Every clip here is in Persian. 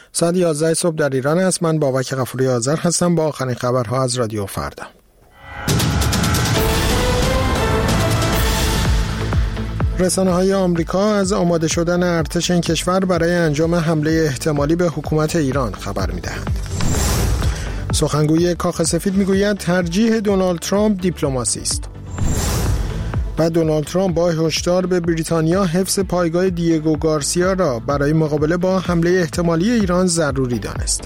ساعت 11 صبح در ایران است. من بابک غفوری آذر هستم با آخرین خبرها از رادیو فردا. رسانه‌های آمریکا از آماده شدن ارتش این کشور برای انجام حمله احتمالی به حکومت ایران خبر می‌دهند. سخنگوی کاخ سفید می‌گوید ترجیح دونالد ترامپ دیپلماسی است. و دونالد ترامپ با هشدار به بریتانیا حفظ پایگاه دیگو گارسیا را برای مقابله با حمله احتمالی ایران ضروری دانست.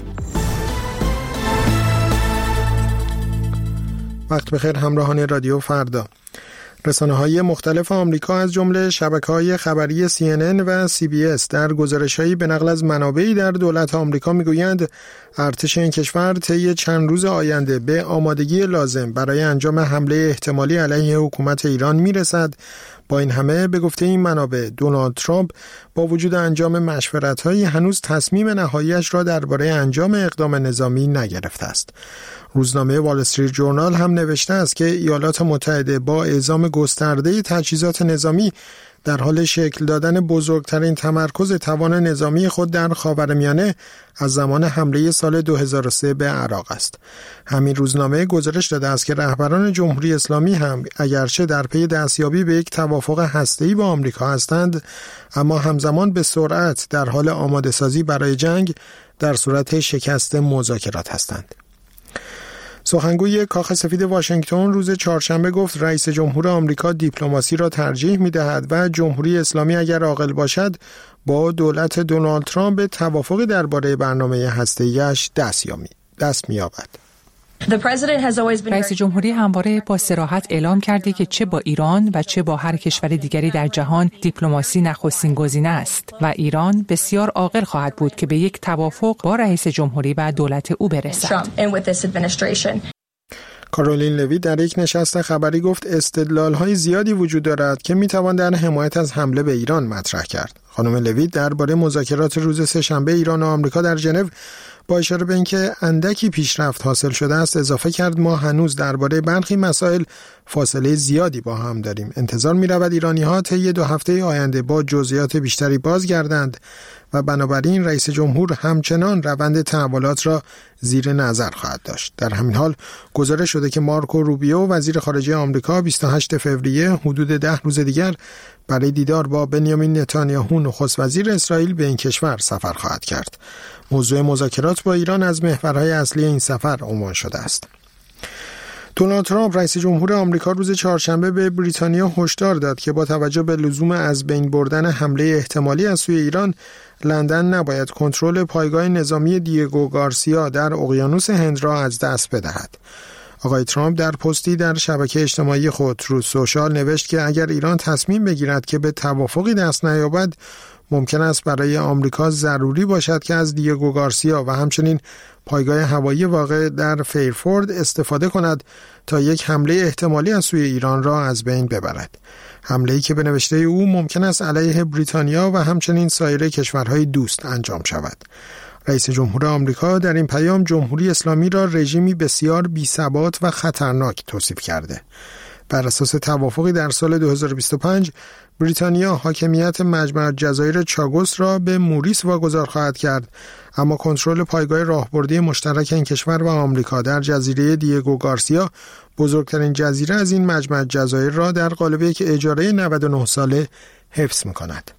وقت بخیر همراهان رادیو فردا. رسانه‌های مختلف آمریکا از جمله شبکه‌های خبری CNN و CBS در گزارش‌هایی به نقل از منابعی در دولت آمریکا می‌گویند ارتش این کشور طی چند روز آینده به آمادگی لازم برای انجام حمله احتمالی علیه حکومت ایران می‌رسد. با این همه به گفته این منابع دونالد ترامپ با وجود انجام مشورت‌هایی هنوز تصمیم نهایی‌اش را درباره انجام اقدام نظامی نگرفته است. روزنامه وال استریت جورنال هم نوشته است که ایالات متحده با اعزام گسترده تجهیزات نظامی در حال شکل دادن بزرگترین تمرکز توان نظامی خود در خاورمیانه از زمان حمله سال 2003 به عراق است. همین روزنامه گزارش داده است که رهبران جمهوری اسلامی هم اگرچه در پی دستیابی به یک توافق هسته‌ای با آمریکا هستند، اما همزمان به سرعت در حال آماده سازی برای جنگ در صورت شکست مذاکرات هستند. سخنگوی کاخ سفید واشنگتن روز چهارشنبه گفت رئیس جمهور آمریکا دیپلماسی را ترجیح می‌دهد و جمهوری اسلامی اگر عاقل باشد با دولت دونالد ترامپ به توافقی درباره برنامه هسته‌ایش دست می‌یابد. رئیس جمهوری همواره با صراحت اعلام کرده که چه با ایران و چه با هر کشور دیگری در جهان دیپلماسی نخستین گزینه است و ایران بسیار عاقل خواهد بود که به یک توافق با رئیس جمهوری و دولت او برسد. کارولین لوی در یک نشست خبری گفت استدلال‌های زیادی وجود دارد که می‌توان در حمایت از حمله به ایران مطرح کرد. خانم لوی درباره مذاکرات روز سه‌شنبه ایران و آمریکا در ژنو با اشاره به اینکه اندکی پیشرفت حاصل شده است اضافه کرد ما هنوز درباره برخی مسائل فاصله زیادی با هم داریم. انتظار می‌رود ایرانی‌ها طی 2 هفته آینده با جزئیات بیشتری بازگردند و بنابراین رئیس جمهور همچنان روند تحولات را زیر نظر خواهد داشت. در همین حال گزارش شده که مارکو روبیو وزیر خارجه آمریکا 28 فوریه حدود 10 روز دیگر برای دیدار با بنیامین نتانیاهو نخست وزیر اسرائیل به این کشور سفر خواهد کرد. موضوع مذاکرات با ایران از محورهای اصلی این سفر عنوان شده است. دونالد ترامپ رئیس جمهور آمریکا روز چهارشنبه به بریتانیا هشدار داد که با توجه به لزوم از بین بردن حمله احتمالی از سوی ایران، لندن نباید کنترل پایگاه نظامی دیگو گارسیا در اقیانوس هند را از دست بدهد. آقای ترامپ در پستی در شبکه اجتماعی خود تروث سوشال نوشت که اگر ایران تصمیم بگیرد که به توافقی دست نیابد، ممکن است برای آمریکا ضروری باشد که از دیگو گارسیا و همچنین پایگاه هوایی واقع در فیرفورد استفاده کند تا یک حمله احتمالی از سوی ایران را از بین ببرد. حمله‌ای که به نوشته او ممکن است علیه بریتانیا و همچنین سایر کشورهای دوست انجام شود. رئیس جمهور آمریکا در این پیام جمهوری اسلامی را رژیمی بسیار بی‌ثبات و خطرناک توصیف کرده. بر اساس توافقی در سال 2025 بریتانیا حاکمیت مجمع جزایر چاگوس را به موریس واگذار خواهد کرد، اما کنترل پایگاه راهبردی مشترک این کشور و آمریکا در جزیره دیگو گارسیا، بزرگترین جزیره از این مجمع جزایر را در قالب یک اجاره 99 ساله حفظ می‌کند.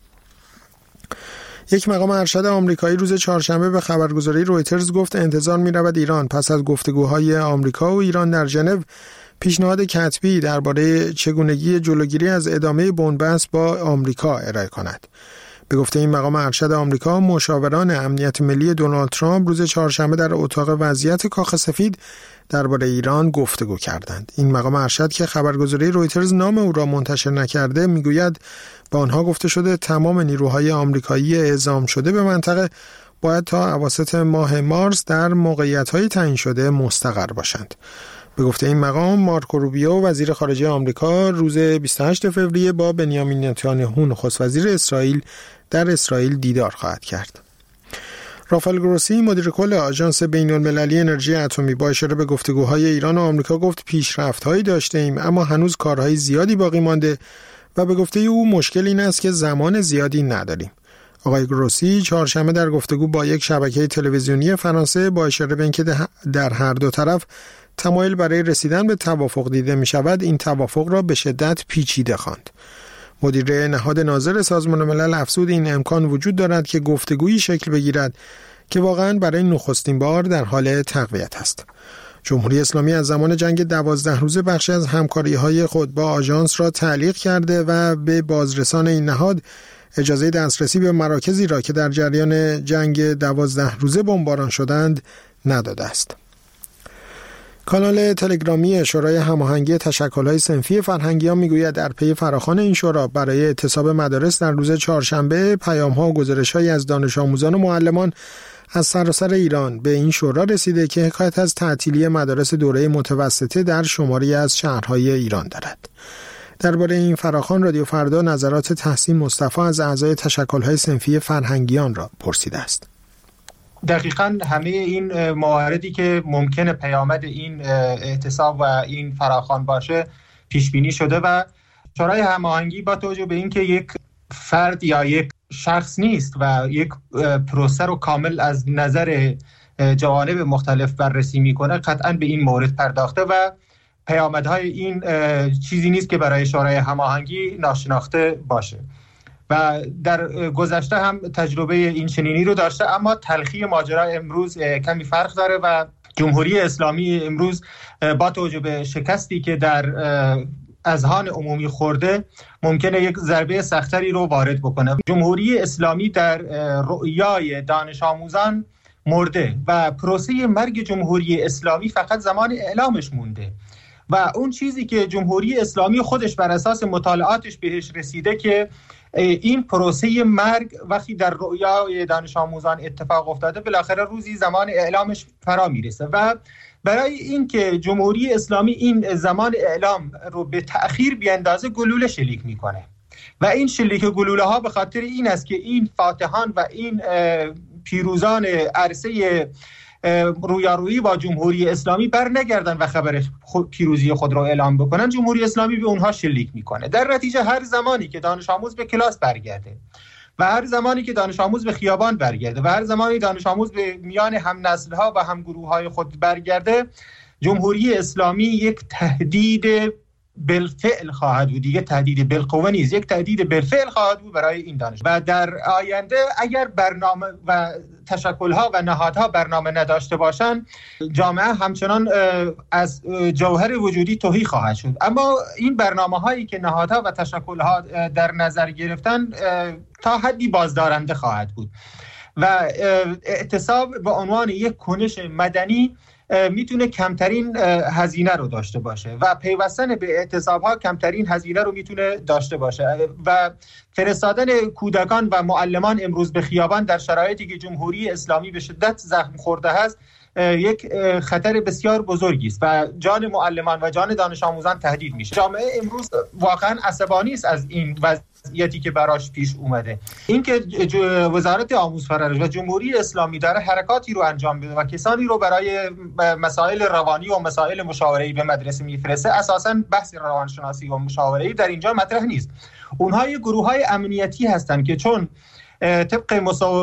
یک مقام ارشد آمریکایی روز چهارشنبه به خبرگزاری رویترز گفت انتظار می‌رود ایران پس از گفتگوهای آمریکا و ایران در ژنو پیشنهاد کتبی درباره چگونگی جلوگیری از ادامه بنبست با آمریکا ارائه کند. به گفته این مقام ارشد آمریکا، مشاوران امنیت ملی دونالد ترامپ روز چهارشنبه در اتاق وضعیت کاخ سفید درباره ایران گفتگو کردند. این مقام ارشد که خبرگزاری رویترز نام او را منتشر نکرده میگوید با آنها گفته شده تمام نیروهای آمریکایی اعزام شده به منطقه باید تا اواسط ماه مارس در موقعیت‌های تعیین شده مستقر باشند. به گفته این مقام، مارکو روبیو وزیر خارجه آمریکا روز 28 فوریه با بنیامین نتانیاهو نخست وزیر اسرائیل در اسرائیل دیدار خواهد کرد. رافائل گروسی مدیر کل آژانس بین‌المللی انرژی اتمی با اشاره به گفتگوهای ایران و آمریکا گفت پیشرفت‌هایی داشته‌ایم اما هنوز کارهای زیادی باقی مانده و به گفته او مشکل این است که زمان زیادی نداریم. آقای گروسی چهارشنبه در گفتگو با یک شبکه تلویزیونی فرانسه با اشاره به اینکه در هر دو طرف تمایل برای رسیدن به توافق دیده می شود، این توافق را به شدت پیچیده خواند. مدیر نهاد ناظر سازمان ملل افزود این امکان وجود دارد که گفتگویی شکل بگیرد که واقعاً برای نخستین بار در حال تقویت است. جمهوری اسلامی از زمان جنگ 12 روزه بخشی از همکاری‌های خود با آژانس را تعلیق کرده و به بازرسان این نهاد اجازه دسترسی به مراکزی را که در جریان جنگ 12 روزه بمباران شدند نداده است. کانال تلگرامی شورای هماهنگی تشکل‌های صنفی فرهنگیان میگوید در پی فراخوان این شورا برای اعتصاب مدارس در روز چهارشنبه پیام‌ها و گزارش‌هایی از دانش آموزان و معلمان از سراسر ایران به این شورا رسیده که حکایت از تعطیلی مدارس دوره متوسطه در شماری از شهرهای ایران دارد. درباره این فراخوان رادیو فردا نظرات تحسین مصطفی از اعضای تشکل‌های صنفی فرهنگیان را پرسیده است. دقیقاً همه این مواردی که ممکنه پیامد این اعتصاب و این فراخوان باشه پیش بینی شده و شورای هماهنگی با توجه به اینکه یک فرد یا یک شخص نیست و یک پروسه رو کامل از نظر جوانب مختلف بررسی میکنه قطعاً به این مورد پرداخته و پیامدهای این چیزی نیست که برای شورای هماهنگی ناشناخته باشه و در گذشته هم تجربه این چنینی رو داشته، اما تلخی ماجرا امروز کمی فرق داره و جمهوری اسلامی امروز با توجه به شکستی که در اذهان عمومی خورده ممکنه یک ضربه سختری رو وارد بکنه. جمهوری اسلامی در رؤیای دانش آموزان مرده و پروسه مرگ جمهوری اسلامی فقط زمان اعلامش مونده و اون چیزی که جمهوری اسلامی خودش بر اساس مطالعاتش بهش رسیده که این پروسه مرگ وقتی در رؤیای دانش آموزان اتفاق افتاده بالاخره روزی زمان اعلامش فرا میرسه و برای اینکه جمهوری اسلامی این زمان اعلام رو به تأخیر بیاندازه گلوله شلیک میکنه و این شلیک گلوله ها به خاطر این است که این فاتحان و این پیروزان عرصه رویارویی با جمهوری اسلامی بر نگردن و خبر پیروزی خود را اعلام بکنن، جمهوری اسلامی به اونها شلیک میکنه. در نتیجه هر زمانی که دانش آموز به کلاس برگرده و هر زمانی که دانش آموز به خیابان برگرده و هر زمانی دانش آموز به میان هم نسل ها و هم گروه های خود برگرده، جمهوری اسلامی یک تهدید بالفعل خواهد بود، دیگه تهدید بالقوه نیست، یک تهدید بالفعل خواهد بود برای این دانش. و در آینده اگر برنامه و تشکل‌ها و نهادها برنامه نداشته باشند، جامعه همچنان از جوهر وجودی تهی خواهد شد. اما این برنامه‌هایی که نهادها و تشکل‌ها در نظر گرفتن تا حدی بازدارنده خواهد بود و اعتصاب به عنوان یک کنش مدنی میتونه کمترین هزینه رو داشته باشه و پیوستن به اعتصاب‌ها کمترین هزینه رو میتونه داشته باشه و فرستادن کودکان و معلمان امروز به خیابان در شرایطی که جمهوری اسلامی به شدت زخم خورده است یک خطر بسیار بزرگی است و جان معلمان و جان دانش آموزان تهدید میشه. جامعه امروز واقعا عصبانی است از این وضعیتی که براش پیش اومده. اینکه وزارت آموزش پرورش و جمهوری اسلامی داره حرکاتی رو انجام بده و کسانی رو برای مسائل روانی و مسائل مشاوره‌ای به مدرسه میفرسته، اساساً بحث روانشناسی و مشاوره‌ای در اینجا مطرح نیست. اونها گروه‌های امنیتی هستند که چون طبق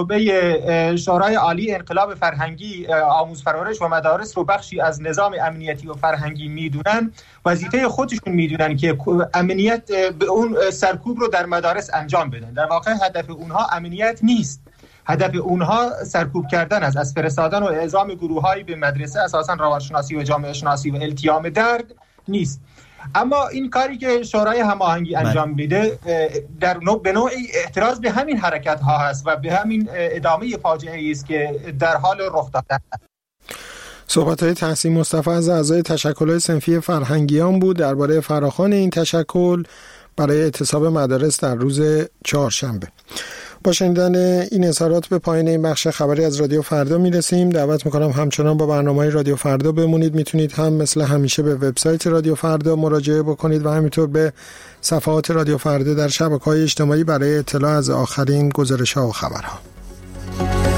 مصوبه شورای عالی انقلاب فرهنگی آموزش پرورش و مدارس رو بخشی از نظام امنیتی و فرهنگی میدونن، وظیفه خودشون میدونن که امنیت به اون سرکوب رو در مدارس انجام بدن. در واقع هدف اونها امنیت نیست، هدف اونها سرکوب کردن است، از فرستادن و اعزام گروه‌هایی به مدرسه اساساً روانشناسی و جامعه شناسی و التیام درد نیست. اما این کاری که شورای هماهنگی انجام میده به نوعی اعتراض به همین حرکت ها هست و به همین ادامه فاجعه است که در حال رخ داده است. صحبت‌های تحسین مصطفی از اعضای تشکل‌های صنفی فرهنگیان بود درباره فراخوان این تشکل برای اعتصاب مدارس در روز چهارشنبه. با شنیدن این اظهارات به پایان این بخش خبری از رادیو فردا میرسیم. دعوت میکنم همچنان با برنامه‌های رادیو فردا بمونید. میتونید هم مثل همیشه به وبسایت رادیو فردا مراجعه بکنید و همینطور به صفحات رادیو فردا در شبکه‌های اجتماعی برای اطلاع از آخرین گزارش‌ها و خبرها.